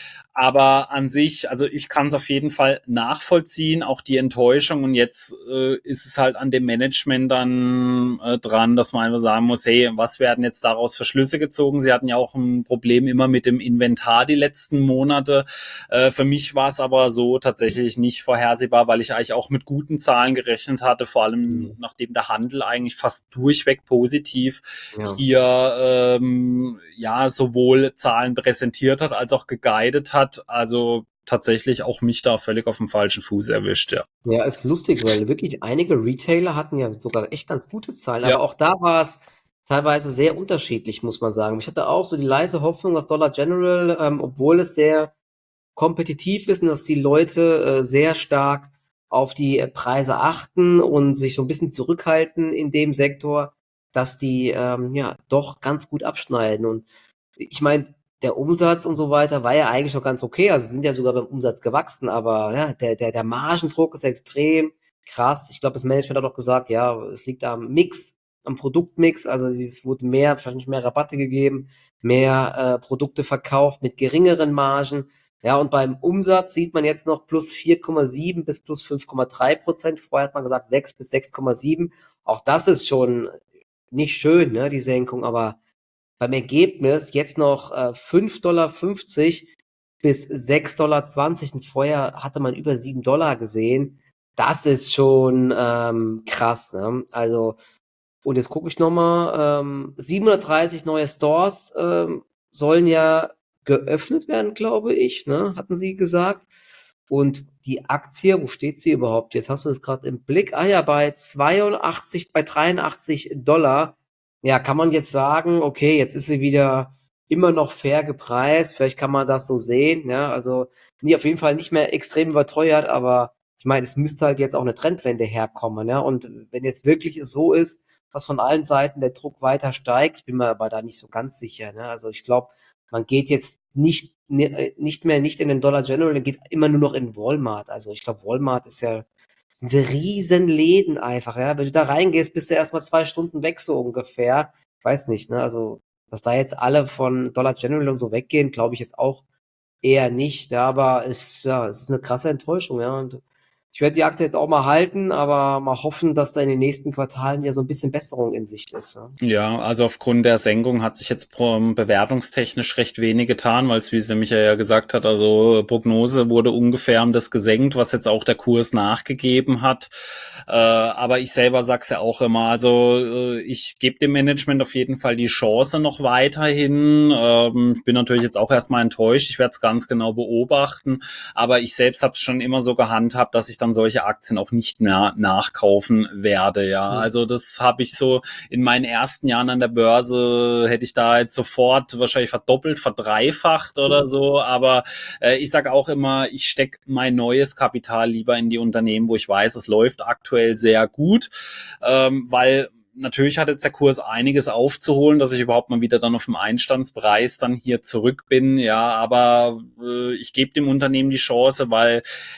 Aber an sich, also ich kann es auf jeden Fall nachvollziehen, auch die Enttäuschung. Und jetzt äh, ist es halt an dem Management dann äh, dran, dass man einfach sagen muss, hey, was werden jetzt daraus für Schlüsse gezogen? Sie hatten ja auch ein Problem immer mit dem Inventar die letzten Monate. Äh, für mich war es aber so tatsächlich nicht vorhersehbar, weil ich eigentlich auch mit guten Zahlen gerechnet hatte, vor allem Mhm. nachdem der Handel eigentlich fast durchweg positiv Ja. hier ähm, ja sowohl Zahlen präsentiert hat als auch geguidet hat. Also tatsächlich auch mich da völlig auf dem falschen Fuß erwischt, ja. Ja, ist lustig, weil wirklich einige Retailer hatten ja sogar echt ganz gute Zahlen, Ja, aber auch da war es teilweise sehr unterschiedlich, muss man sagen. Ich hatte auch so die leise Hoffnung, dass Dollar General, ähm, obwohl es sehr kompetitiv ist und dass die Leute äh, sehr stark auf die äh, Preise achten und sich so ein bisschen zurückhalten in dem Sektor, dass die ähm, ja doch ganz gut abschneiden. Und ich meine, der Umsatz und so weiter war ja eigentlich noch ganz okay. Also sie sind ja sogar beim Umsatz gewachsen, aber ja, der, der, der Margendruck ist extrem krass. Ich glaube, das Management hat auch gesagt, ja, es liegt am Mix, am Produktmix. Also es wurde mehr, wahrscheinlich mehr Rabatte gegeben, mehr äh, Produkte verkauft mit geringeren Margen. Ja, und beim Umsatz sieht man jetzt noch plus vier Komma sieben bis plus fünf Komma drei Prozent. Vorher hat man gesagt sechs bis sechs Komma sieben. Auch das ist schon nicht schön, ne, die Senkung, aber beim Ergebnis jetzt noch äh, fünf Komma fünfzig Dollar bis sechs Komma zwanzig Dollar und vorher hatte man über sieben Dollar gesehen. Das ist schon ähm, krass, ne? Also, und jetzt gucke ich nochmal, ähm, siebenhundertdreißig neue Stores ähm, sollen ja geöffnet werden, glaube ich, ne? Hatten sie gesagt. Und die Aktie, wo steht sie überhaupt? Jetzt hast du es gerade im Blick. Ah ja, bei zweiundachtzig, bei dreiundachtzig Dollar. Ja, kann man jetzt sagen, okay, jetzt ist sie wieder immer noch fair gepreist. Vielleicht kann man das so sehen. Ja, also nie, auf jeden Fall nicht mehr extrem überteuert, aber ich meine, es müsste halt jetzt auch eine Trendwende herkommen. Ja, und wenn jetzt wirklich es so ist, dass von allen Seiten der Druck weiter steigt, ich bin mir aber da nicht so ganz sicher. Ne? Also ich glaube, man geht jetzt nicht, nicht mehr nicht in den Dollar General, man geht immer nur noch in Walmart. Also ich glaube, Walmart ist ja, das sind riesen Läden einfach, ja. Wenn du da reingehst, bist du erstmal zwei Stunden weg, so ungefähr. Ich weiß nicht, ne? Also, dass da jetzt alle von Dollar General und so weggehen, glaube ich jetzt auch eher nicht. Ja, aber es, ja, es ist eine krasse Enttäuschung, ja. Und ich werde die Aktie jetzt auch mal halten, aber mal hoffen, dass da in den nächsten Quartalen ja so ein bisschen Besserung in Sicht ist. Ja. Ja, also aufgrund der Senkung hat sich jetzt pro- bewertungstechnisch recht wenig getan, weil es, wie der Michael ja gesagt hat, also Prognose wurde ungefähr um das gesenkt, was jetzt auch der Kurs nachgegeben hat. Äh, aber ich selber sag's ja auch immer, also äh, ich gebe dem Management auf jeden Fall die Chance noch weiterhin. Ähm, ich bin natürlich jetzt auch erstmal enttäuscht, ich werde es ganz genau beobachten, aber ich selbst habe es schon immer so gehandhabt, dass ich dann solche Aktien auch nicht mehr nachkaufen werde. Ja, Hm. also das habe ich so in meinen ersten Jahren an der Börse hätte ich da jetzt sofort wahrscheinlich verdoppelt, verdreifacht oder so. Aber äh, ich sage auch immer, ich stecke mein neues Kapital lieber in die Unternehmen, wo ich weiß, es läuft aktuell sehr gut, ähm, weil natürlich hat jetzt der Kurs einiges aufzuholen, dass ich überhaupt mal wieder dann auf dem Einstandspreis dann hier zurück bin. Ja, aber äh, ich gebe dem Unternehmen die Chance, weil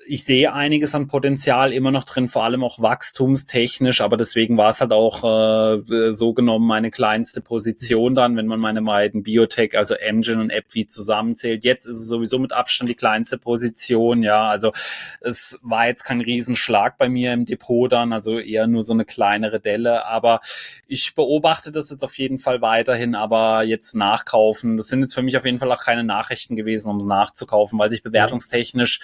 ich sehe einiges an Potenzial immer noch drin, vor allem auch wachstumstechnisch, aber deswegen war es halt auch äh, so genommen meine kleinste Position dann, wenn man meine beiden Biotech, also Amgen und AbbVie zusammenzählt. Jetzt ist es sowieso mit Abstand die kleinste Position, ja, also es war jetzt kein Riesenschlag bei mir im Depot dann, also eher nur so eine kleinere Delle, aber ich beobachte das jetzt auf jeden Fall weiterhin, aber jetzt nachkaufen, das sind jetzt für mich auf jeden Fall auch keine Nachrichten gewesen, um es nachzukaufen, weil sich bewertungstechnisch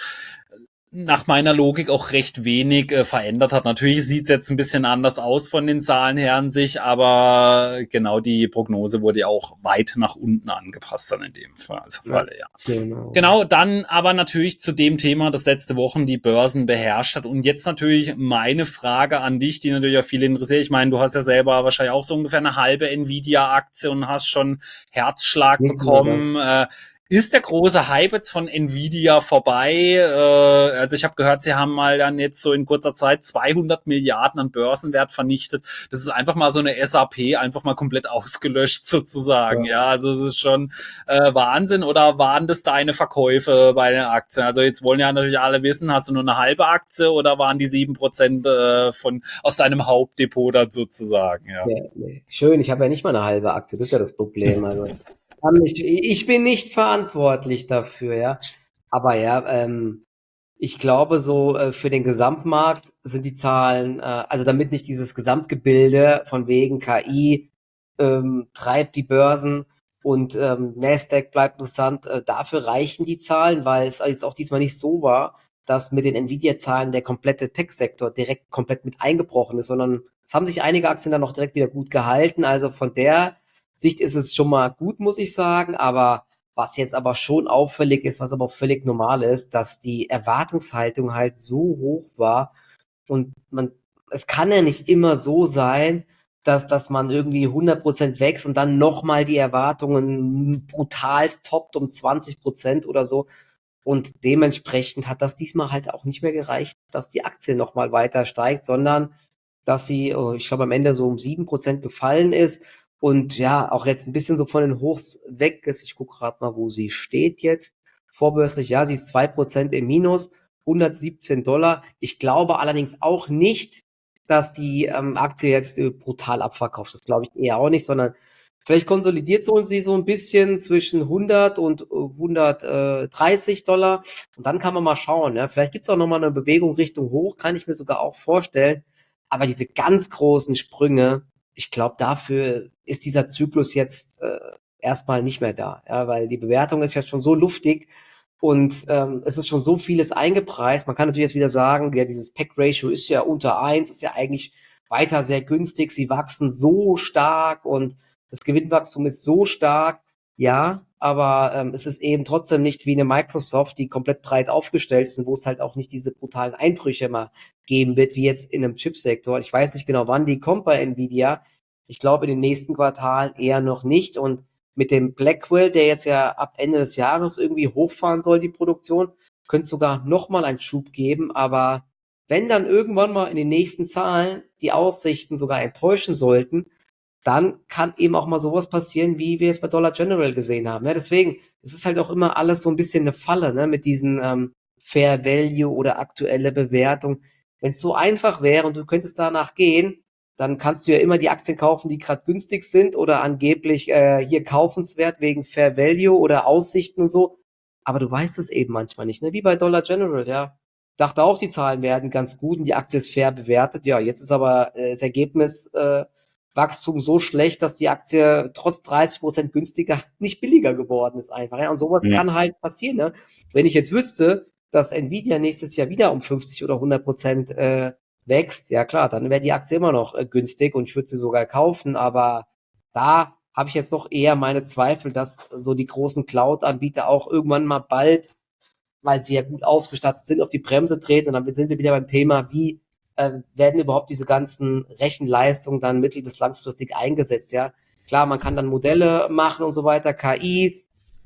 nach meiner Logik auch recht wenig äh, verändert hat. Natürlich sieht es jetzt ein bisschen anders aus von den Zahlen her an sich, aber genau die Prognose wurde ja auch weit nach unten angepasst dann in dem Fall. Also Ja, Falle, ja. genau. Genau, dann aber natürlich zu dem Thema, das letzte Wochen die Börsen beherrscht hat. Und jetzt natürlich meine Frage an dich, die natürlich auch viele interessiert. Ich meine, du hast ja selber wahrscheinlich auch so ungefähr eine halbe Nvidia-Aktie und hast schon Herzschlag Nicht nur das. bekommen. Äh, ist der große Hype jetzt von Nvidia vorbei? Äh, also ich habe gehört, sie haben mal dann jetzt so in kurzer Zeit zweihundert Milliarden an Börsenwert vernichtet. Das ist einfach mal so eine S A P einfach mal komplett ausgelöscht sozusagen. Ja. Ja, also es ist schon äh, Wahnsinn. Oder waren das deine Verkäufe bei den Aktien? Also jetzt wollen ja natürlich alle wissen, hast du nur eine halbe Aktie oder waren die sieben Prozent äh, von aus deinem Hauptdepot dann sozusagen? Ja. Ja, nee. Schön, ich habe ja nicht mal eine halbe Aktie, das ist ja das Problem. Also kann nicht, ich bin nicht verantwortlich dafür, ja. Aber ja, ähm, ich glaube, so äh, für den Gesamtmarkt sind die Zahlen, äh, also damit nicht dieses Gesamtgebilde von wegen K I ähm, treibt die Börsen und ähm, Nasdaq bleibt interessant, äh, dafür reichen die Zahlen, weil es jetzt auch diesmal nicht so war, dass mit den Nvidia-Zahlen der komplette Tech-Sektor direkt komplett mit eingebrochen ist, sondern es haben sich einige Aktien dann noch direkt wieder gut gehalten. Also von der Sicht ist es schon mal gut, muss ich sagen, aber was jetzt aber schon auffällig ist, was aber auch völlig normal ist, dass die Erwartungshaltung halt so hoch war und man, es kann ja nicht immer so sein, dass, dass man irgendwie hundert Prozent wächst und dann nochmal die Erwartungen brutalst toppt um zwanzig Prozent oder so. Und dementsprechend hat das diesmal halt auch nicht mehr gereicht, dass die Aktie nochmal weiter steigt, sondern dass sie, oh, ich glaube, am Ende so um sieben Prozent gefallen ist und ja, auch jetzt ein bisschen so von den Hochs weg ist. Ich gucke gerade mal, wo sie steht jetzt. Vorbörslich, ja, sie ist zwei Prozent im Minus, hundertsiebzehn Dollar. Ich glaube allerdings auch nicht, dass die ähm, Aktie jetzt äh, brutal abverkauft. Das glaube ich eher auch nicht, sondern vielleicht konsolidiert so sie so ein bisschen zwischen hundert und hundertdreißig Dollar. Und dann kann man mal schauen. Ja. Vielleicht gibt es auch nochmal eine Bewegung Richtung hoch, kann ich mir sogar auch vorstellen. Aber diese ganz großen Sprünge, ich glaube, dafür ist dieser Zyklus jetzt äh, erstmal nicht mehr da. Ja, weil die Bewertung ist ja schon so luftig und ähm, es ist schon so vieles eingepreist. Man kann natürlich jetzt wieder sagen, ja, dieses Pack-Ratio ist ja unter eins, ist ja eigentlich weiter sehr günstig. Sie wachsen so stark und das Gewinnwachstum ist so stark, ja, aber ähm, es ist eben trotzdem nicht wie eine Microsoft, die komplett breit aufgestellt ist und wo es halt auch nicht diese brutalen Einbrüche mal geben wird, wie jetzt in einem Chipsektor. Ich weiß nicht genau, wann die kommt bei Nvidia. Ich glaube, in den nächsten Quartalen eher noch nicht. Und mit dem Blackwell, der jetzt ja ab Ende des Jahres irgendwie hochfahren soll, die Produktion, könnte es sogar nochmal einen Schub geben. Aber wenn dann irgendwann mal in den nächsten Zahlen die Aussichten sogar enttäuschen sollten, dann kann eben auch mal sowas passieren, wie wir es bei Dollar General gesehen haben. Ja, deswegen, es ist halt auch immer alles so ein bisschen eine Falle, ne, mit diesen ähm, Fair Value oder aktuelle Bewertung. Wenn es so einfach wäre und du könntest danach gehen, dann kannst du ja immer die Aktien kaufen, die gerade günstig sind oder angeblich äh, hier kaufenswert wegen Fair Value oder Aussichten und so. Aber du weißt es eben manchmal nicht, ne? Wie bei Dollar General, ja. Dachte auch, die Zahlen werden ganz gut und die Aktie ist fair bewertet. Ja, jetzt ist aber äh, das Ergebnis äh, Wachstum so schlecht, dass die Aktie trotz dreißig Prozent günstiger nicht billiger geworden ist einfach. Ja? Und sowas Ja. kann halt passieren. Ne? Wenn ich jetzt wüsste, dass Nvidia nächstes Jahr wieder um fünfzig oder hundert Prozent äh, wächst, ja klar, dann wäre die Aktie immer noch äh, günstig und ich würde sie sogar kaufen. Aber da habe ich jetzt noch eher meine Zweifel, dass so die großen Cloud-Anbieter auch irgendwann mal bald, weil sie ja gut ausgestattet sind, auf die Bremse treten. Und dann sind wir wieder beim Thema, wie äh, werden überhaupt diese ganzen Rechenleistungen dann mittel- bis langfristig eingesetzt, ja. Klar, man kann dann Modelle machen und so weiter, K I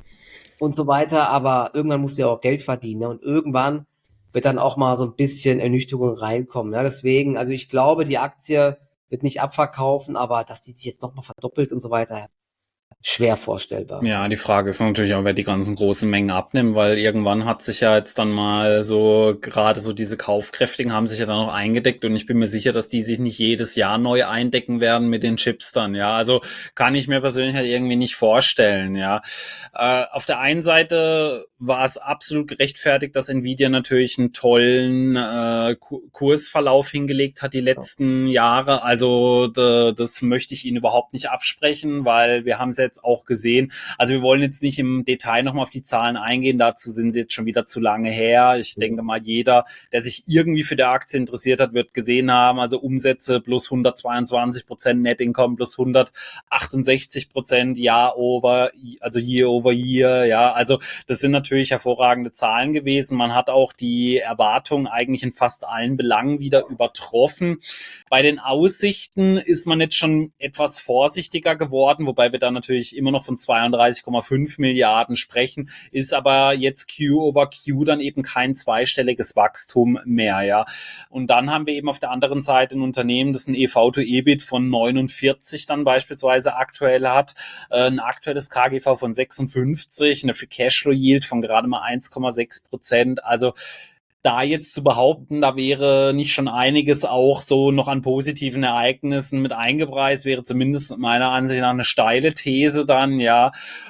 und so weiter, aber irgendwann muss ja auch Geld verdienen, ne? Und irgendwann wird dann auch mal so ein bisschen Ernüchterung reinkommen, ne? Deswegen, also ich glaube, die Aktie wird nicht abverkaufen, aber dass die sich jetzt nochmal verdoppelt und so weiter, schwer vorstellbar. Ja, die Frage ist natürlich auch, wer die ganzen großen Mengen abnimmt, weil irgendwann hat sich ja jetzt dann mal so, gerade so diese Kaufkräftigen haben sich ja dann auch eingedeckt und ich bin mir sicher, dass die sich nicht jedes Jahr neu eindecken werden mit den Chips dann, ja. Also kann ich mir persönlich halt irgendwie nicht vorstellen, ja. Äh, auf der einen Seite war es absolut gerechtfertigt, dass Nvidia natürlich einen tollen äh, Kursverlauf hingelegt hat die letzten Jahre. Also de, das möchte ich Ihnen überhaupt nicht absprechen, weil wir haben es jetzt auch gesehen. Also wir wollen jetzt nicht im Detail nochmal auf die Zahlen eingehen, dazu sind sie jetzt schon wieder zu lange her. Ich denke mal, jeder, der sich irgendwie für die Aktie interessiert hat, wird gesehen haben, also Umsätze plus hundertzweiundzwanzig Prozent, Net Income plus hundertachtundsechzig Prozent, Jahr over, also Year over Year, ja, also das sind natürlich hervorragende Zahlen gewesen. Man hat auch die Erwartungen eigentlich in fast allen Belangen wieder übertroffen. Bei den Aussichten ist man jetzt schon etwas vorsichtiger geworden, wobei wir da natürlich immer noch von zweiunddreißig Komma fünf Milliarden sprechen, ist aber jetzt Q over Q dann eben kein zweistelliges Wachstum mehr, ja. Und dann haben wir eben auf der anderen Seite ein Unternehmen, das ein E V to E B I T von neunundvierzig dann beispielsweise aktuell hat, ein aktuelles K G V von sechsundfünfzig, eine Free Cashflow Yield von gerade mal eins Komma sechs Prozent, also da jetzt zu behaupten, da wäre nicht schon einiges auch so noch an positiven Ereignissen mit eingepreist, wäre zumindest meiner Ansicht nach eine steile These dann, ja.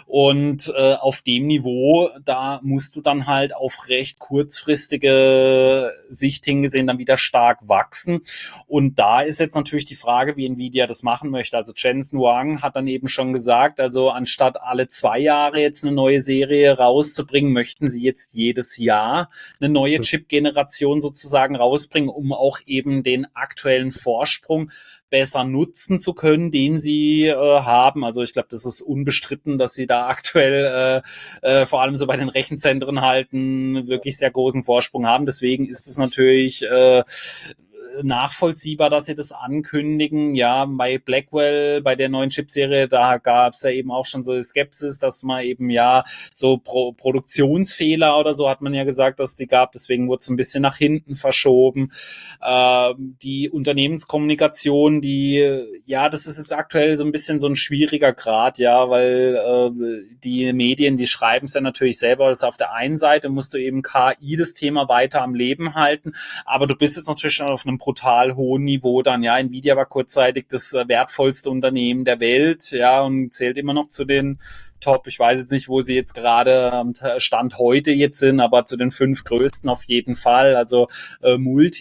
Und äh, auf dem Niveau, da musst du dann halt auf recht kurzfristige Sicht hingesehen dann wieder stark wachsen. Und da ist jetzt natürlich die Frage, wie Nvidia das machen möchte. Also Jensen Huang hat dann eben schon gesagt, also anstatt alle zwei Jahre jetzt eine neue Serie rauszubringen, möchten sie jetzt jedes Jahr eine neue Chip Generation sozusagen rausbringen, um auch eben den aktuellen Vorsprung besser nutzen zu können, den sie äh, haben. Also ich glaube, das ist unbestritten, dass sie da aktuell äh, äh, vor allem so bei den Rechenzentren halt einen wirklich sehr großen Vorsprung haben. Deswegen ist es natürlich äh, nachvollziehbar, dass sie das ankündigen. Ja, bei Blackwell, bei der neuen Chipserie, da gab es ja eben auch schon so Skepsis, dass man eben ja so Pro- Produktionsfehler oder so hat man ja gesagt, dass die gab. Deswegen wurde es ein bisschen nach hinten verschoben. Äh, die Unternehmenskommunikation, die, ja, das ist jetzt aktuell so ein bisschen so ein schwieriger Grad, ja, weil äh, die Medien, die schreiben es ja natürlich selber. Das ist auf der einen Seite musst du eben K I das Thema weiter am Leben halten, aber du bist jetzt natürlich schon auf einem brutal hohen Niveau dann, ja. Nvidia war kurzzeitig das wertvollste Unternehmen der Welt, ja, und zählt immer noch zu den Top, ich weiß jetzt nicht, wo sie jetzt gerade am Stand heute jetzt sind, aber zu den fünf größten auf jeden Fall, also äh,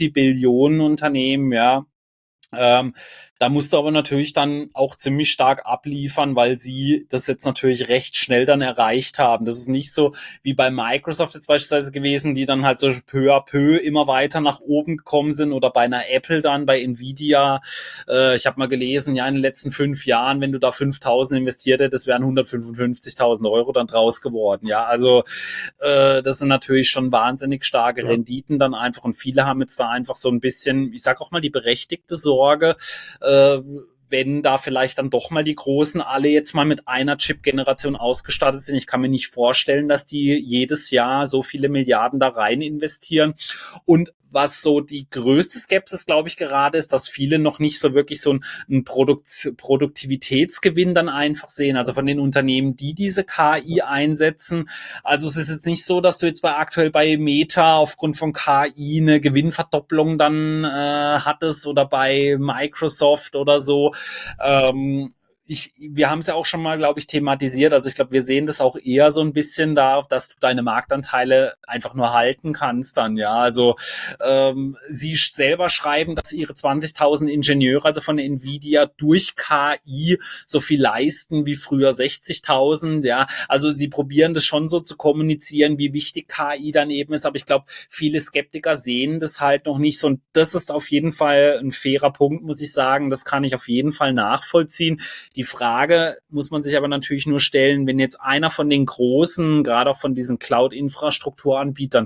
Multibillionen-Unternehmen, ja. Ähm, da musst du aber natürlich dann auch ziemlich stark abliefern, weil sie das jetzt natürlich recht schnell dann erreicht haben. Das ist nicht so wie bei Microsoft jetzt beispielsweise gewesen, die dann halt so peu à peu immer weiter nach oben gekommen sind, oder bei einer Apple dann, bei Nvidia. Äh, ich habe mal gelesen, ja, in den letzten fünf Jahren, wenn du da fünftausend investiert hättest, wären hundertfünfundfünfzigtausend Euro dann draus geworden. Ja, also äh, das sind natürlich schon wahnsinnig starke Ja. Renditen dann einfach, und viele haben jetzt da einfach so ein bisschen, ich sag auch mal, die berechtigte Sorge, äh, wenn da vielleicht dann doch mal die Großen alle jetzt mal mit einer Chip-Generation ausgestattet sind. Ich kann mir nicht vorstellen, dass die jedes Jahr so viele Milliarden da rein investieren. Und was so die größte Skepsis, glaube ich, gerade ist, dass viele noch nicht so wirklich so einen, einen Produkt, Produktivitätsgewinn dann einfach sehen. Also von den Unternehmen, die diese K I einsetzen. Also es ist jetzt nicht so, dass du jetzt bei aktuell bei Meta aufgrund von K I eine Gewinnverdopplung dann äh, hattest, oder bei Microsoft oder so. Ähm, ich, wir haben es ja auch schon mal, glaube ich, thematisiert. Also ich glaube, wir sehen das auch eher so ein bisschen da, dass du deine Marktanteile einfach nur halten kannst dann, ja. Also ähm, sie selber schreiben, dass ihre zwanzigtausend Ingenieure, also von Nvidia, durch K I so viel leisten wie früher sechzigtausend, ja. Also sie probieren das schon so zu kommunizieren, wie wichtig K I dann eben ist. Aber ich glaube, viele Skeptiker sehen das halt noch nicht so. Und das ist auf jeden Fall ein fairer Punkt, muss ich sagen. Das kann ich auf jeden Fall nachvollziehen. Die Frage muss man sich aber natürlich nur stellen, wenn jetzt einer von den großen, gerade auch von diesen Cloud-Infrastrukturanbietern,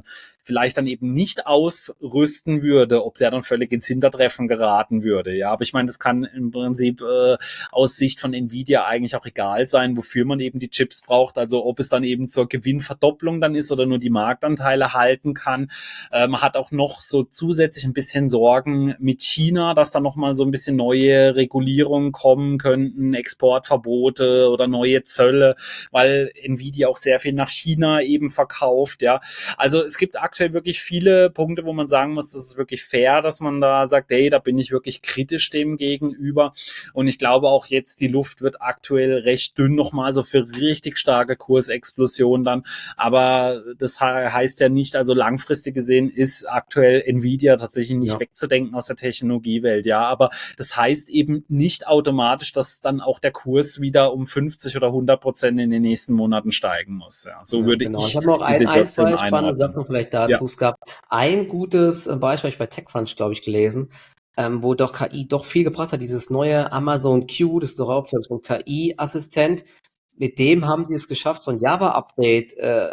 vielleicht dann eben nicht ausrüsten würde, ob der dann völlig ins Hintertreffen geraten würde. Ja, aber ich meine, das kann im Prinzip äh, aus Sicht von Nvidia eigentlich auch egal sein, wofür man eben die Chips braucht. Also ob es dann eben zur Gewinnverdopplung dann ist oder nur die Marktanteile halten kann. Äh, man hat auch noch so zusätzlich ein bisschen Sorgen mit China, dass da nochmal so ein bisschen neue Regulierungen kommen könnten, Exportverbote oder neue Zölle, weil Nvidia auch sehr viel nach China eben verkauft. Ja, also es gibt aktuell wirklich viele Punkte, wo man sagen muss, das ist wirklich fair, dass man da sagt, hey, da bin ich wirklich kritisch dem gegenüber. Und ich glaube auch jetzt, die Luft wird aktuell recht dünn nochmal so für richtig starke Kursexplosionen dann. Aber das heißt ja nicht, also langfristig gesehen ist aktuell Nvidia tatsächlich nicht Ja. wegzudenken aus der Technologiewelt. Ja, aber das heißt eben nicht automatisch, dass dann auch der Kurs wieder um fünfzig oder hundert Prozent in den nächsten Monaten steigen muss. Ja, so Ja, würde genau. ich Ich habe noch die ein, ein, Situation zwei spannende einordnen. Sachen vielleicht Ja. dazu. Es gab ein gutes äh, Beispiel, hab ich bei TechCrunch, glaube ich, gelesen, ähm, wo doch K I doch viel gebracht hat. Dieses neue Amazon Q, das ist doch auch, glaube ich, so ein K I-Assistent. Mit dem haben sie es geschafft, so ein Java-Update äh,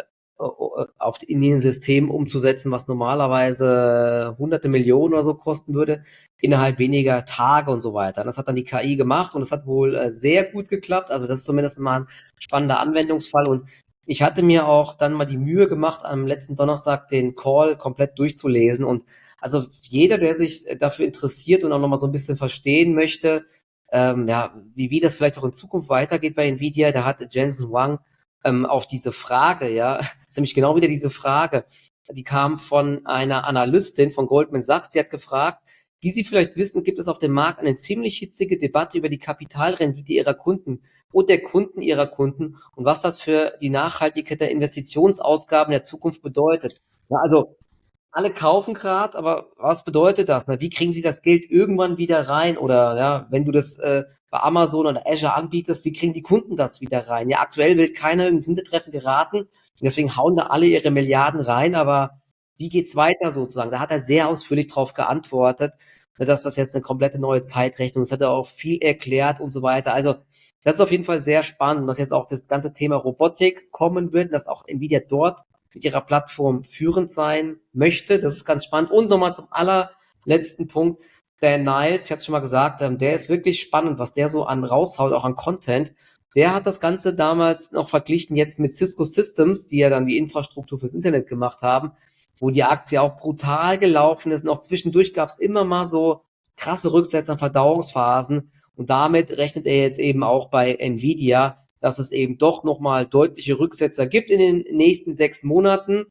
auf, in den Systemen umzusetzen, was normalerweise hunderte Millionen oder so kosten würde, innerhalb weniger Tage und so weiter. Das hat dann die K I gemacht und es hat wohl äh, sehr gut geklappt. Also das ist zumindest mal ein spannender Anwendungsfall. Und ich hatte mir auch dann mal die Mühe gemacht, am letzten Donnerstag den Call komplett durchzulesen. Und also jeder, der sich dafür interessiert und auch nochmal so ein bisschen verstehen möchte, ähm, ja, wie, wie das vielleicht auch in Zukunft weitergeht bei Nvidia, da hat Jensen Huang ähm, auf diese Frage, ja, ist nämlich genau wieder diese Frage, die kam von einer Analystin von Goldman Sachs, die hat gefragt, wie Sie vielleicht wissen, gibt es auf dem Markt eine ziemlich hitzige Debatte über die Kapitalrendite Ihrer Kunden und der Kunden Ihrer Kunden und was das für die Nachhaltigkeit der Investitionsausgaben der Zukunft bedeutet. Ja, also alle kaufen gerade, aber was bedeutet das? Na, wie kriegen sie das Geld irgendwann wieder rein? Oder ja, wenn du das äh, bei Amazon oder Azure anbietest, wie kriegen die Kunden das wieder rein? Ja, aktuell will keiner ins Hintertreffen geraten, deswegen hauen da alle ihre Milliarden rein, aber wie geht's weiter sozusagen? Da hat er sehr ausführlich drauf geantwortet, dass das jetzt eine komplette neue Zeitrechnung ist, hat er auch viel erklärt und so weiter. Also das ist auf jeden Fall sehr spannend, dass jetzt auch das ganze Thema Robotik kommen wird, dass auch Nvidia dort mit ihrer Plattform führend sein möchte. Das ist ganz spannend. Und nochmal zum allerletzten Punkt. Der Niles, ich hatte es schon mal gesagt, der ist wirklich spannend, was der so an raushaut, auch an Content. Der hat das Ganze damals noch verglichen jetzt mit Cisco Systems, die ja dann die Infrastruktur fürs Internet gemacht haben, wo die Aktie auch brutal gelaufen ist. Und auch zwischendurch gab es immer mal so krasse Rücksätze an Verdauungsphasen. Und damit rechnet er jetzt eben auch bei Nvidia, dass es eben doch nochmal deutliche Rücksetzer gibt in den nächsten sechs Monaten.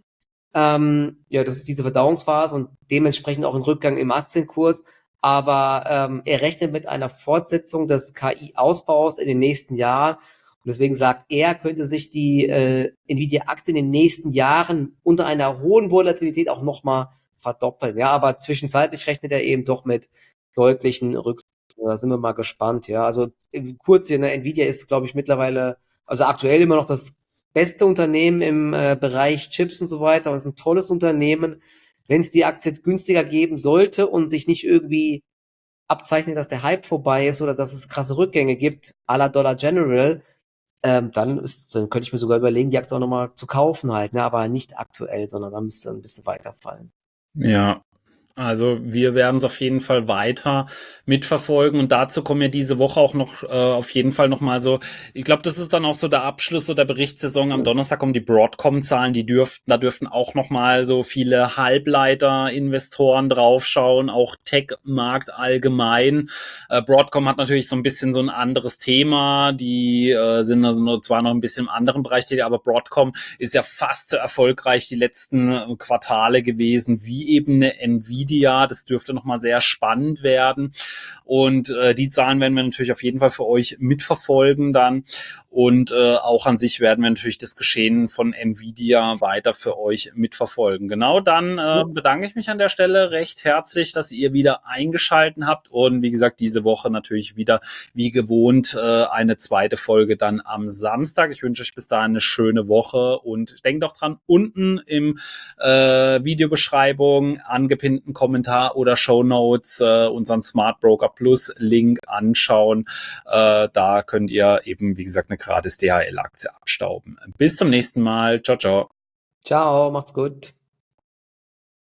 Ähm, ja, das ist diese Verdauungsphase und dementsprechend auch ein Rückgang im Aktienkurs. Aber ähm, er rechnet mit einer Fortsetzung des K I-Ausbaus in den nächsten Jahren. Und deswegen sagt er, könnte sich die äh, Nvidia-Aktie in den nächsten Jahren unter einer hohen Volatilität auch nochmal verdoppeln. Ja, aber zwischenzeitlich rechnet er eben doch mit deutlichen Rücksetzern. Da sind wir mal gespannt, ja. Also kurz hier, ne, Nvidia ist, glaube ich, mittlerweile, also aktuell immer noch das beste Unternehmen im äh, Bereich Chips und so weiter und ist ein tolles Unternehmen. Wenn es die Aktie günstiger geben sollte und sich nicht irgendwie abzeichnet, dass der Hype vorbei ist oder dass es krasse Rückgänge gibt, à la Dollar General, ähm, dann, ist, dann könnte ich mir sogar überlegen, die Aktie auch nochmal zu kaufen halt, ne, aber nicht aktuell, sondern dann müsste ein bisschen weiterfallen. Ja, also wir werden es auf jeden Fall weiter mitverfolgen und dazu kommen ja diese Woche auch noch äh, auf jeden Fall noch mal so, ich glaube, das ist dann auch so der Abschluss so der Berichtssaison. Am Donnerstag kommen die Broadcom-Zahlen, die dürften, da dürften auch noch mal so viele Halbleiter-Investoren draufschauen, auch Tech-Markt allgemein. Äh, Broadcom hat natürlich so ein bisschen so ein anderes Thema, die äh, sind also zwar noch ein bisschen im anderen Bereich tätig, aber Broadcom ist ja fast so erfolgreich die letzten äh, Quartale gewesen, wie eben eine Nvidia. Das dürfte nochmal sehr spannend werden. Und äh, die Zahlen werden wir natürlich auf jeden Fall für euch mitverfolgen dann. Und äh, auch an sich werden wir natürlich das Geschehen von Nvidia weiter für euch mitverfolgen. Genau, dann äh, bedanke ich mich an der Stelle recht herzlich, dass ihr wieder eingeschalten habt. Und wie gesagt, diese Woche natürlich wieder wie gewohnt äh, eine zweite Folge dann am Samstag. Ich wünsche euch bis dahin eine schöne Woche und denkt doch dran, unten im äh, Videobeschreibung angepinnten Kommentar oder Shownotes äh, unseren Smart Broker Plus Link anschauen. Äh, da könnt ihr eben, wie gesagt, eine gratis D H L-Aktie abstauben. Bis zum nächsten Mal. Ciao, ciao. Ciao, macht's gut.